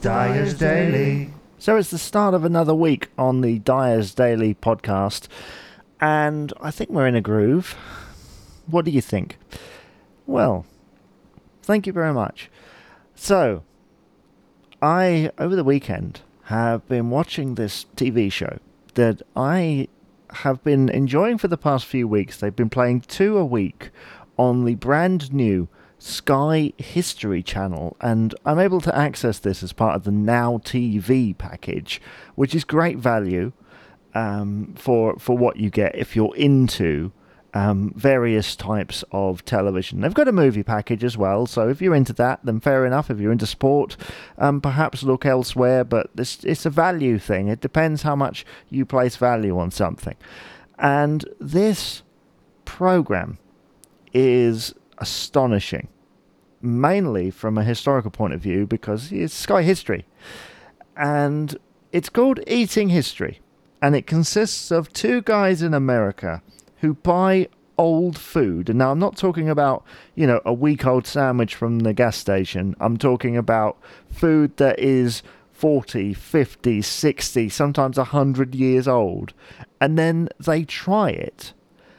Dyer's Daily. So it's the start of another week on the Dyer's Daily podcast, and I think we're in a groove. What do you think? Well, thank you very much. So, I, over the weekend, have been watching this TV show that I have been enjoying for the past few weeks. They've been playing 2 a week on the brand new Sky History channel, and I'm able to access this as part of the Now TV package, which is great value for what you get if you're into various types of television. They've got a movie package as well, so if you're into that, then fair enough. If you're into sport, perhaps look elsewhere, but it's a value thing. It depends how much you place value on something. And this program is astonishing, mainly from a historical point of view, because it's Sky History. And it's called Eating History, and it consists of 2 guys in America who buy old food. And now I'm not talking about, a week-old sandwich from the gas station. I'm talking about food that is 40, 50, 60, sometimes 100 years old. And then they try it.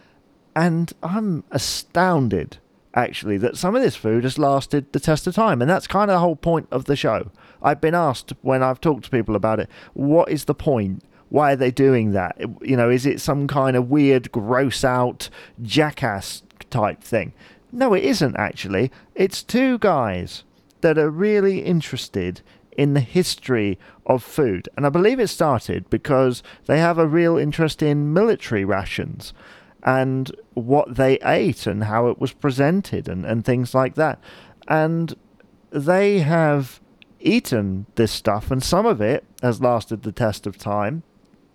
And I'm astounded, actually, that some of this food has lasted the test of time. And that's kind of the whole point of the show. I've been asked when I've talked to people about it, what is the point? Why are they doing that? Is it some kind of weird, gross out, jackass type thing? No, it isn't, actually. It's 2 guys that are really interested in the history of food. And I believe it started because they have a real interest in military rations and what they ate and how it was presented and things like that. And they have eaten this stuff, and some of it has lasted the test of time,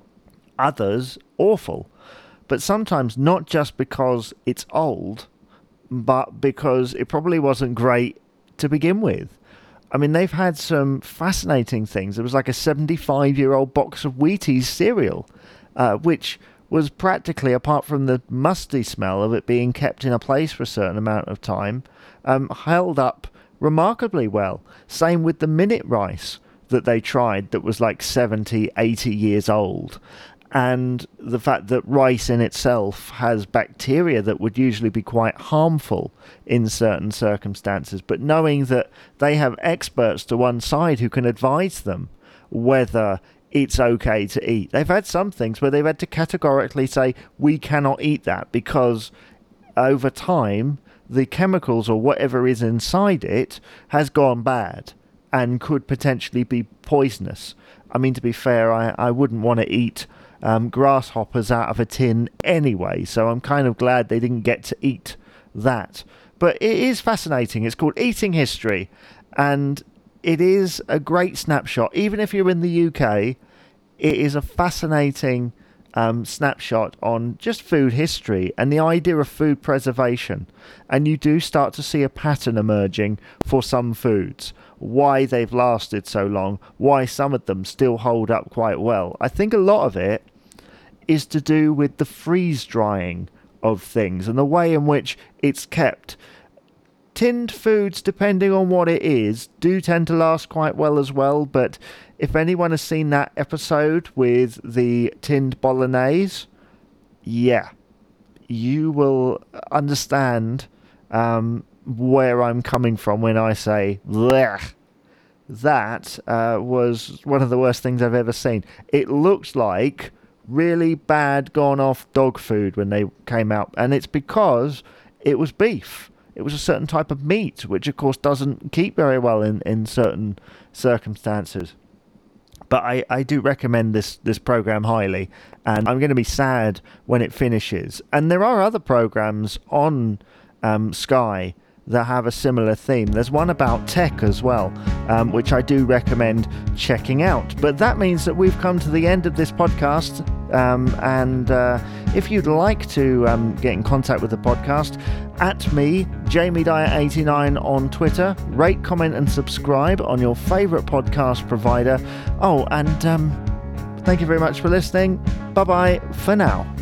others awful. But sometimes not just because it's old, but because it probably wasn't great to begin with. I mean, they've had some fascinating things. There was like a 75-year-old box of Wheaties cereal, which was practically, apart from the musty smell of it being kept in a place for a certain amount of time, held up remarkably well. Same with the minute rice that they tried that was like 70, 80 years old. And the fact that rice in itself has bacteria that would usually be quite harmful in certain circumstances. But knowing that they have experts to one side who can advise them whether it's okay to eat. They've had some things where they've had to categorically say, we cannot eat that because over time, the chemicals or whatever is inside it has gone bad and could potentially be poisonous. I mean, to be fair, I wouldn't want to eat grasshoppers out of a tin anyway, so I'm kind of glad they didn't get to eat that. But it is fascinating. It's called Eating History, and it is a great snapshot. Even if you're in the UK, it is a fascinating snapshot on just food history and the idea of food preservation. And you do start to see a pattern emerging for some foods, why they've lasted so long, why some of them still hold up quite well. I think a lot of it is to do with the freeze drying of things and the way in which it's kept. Tinned foods, depending on what it is, do tend to last quite well as well, but if anyone has seen that episode with the tinned bolognese, yeah, you will understand where I'm coming from when I say blech. That was one of the worst things I've ever seen. It looked like really bad gone off dog food when they came out, and it's because it was beef. It was a certain type of meat, which of course doesn't keep very well in certain circumstances. But I do recommend this program highly, and I'm going to be sad when it finishes. And there are other programs on Sky that have a similar theme. There's one about tech as well, which I do recommend checking out. But that means that we've come to the end of this podcast. And if you'd like to get in contact with the podcast, at me, Jamie Dyer89 on Twitter. Rate, comment and subscribe on your favourite podcast provider. Oh, and thank you very much for listening. Bye-bye for now.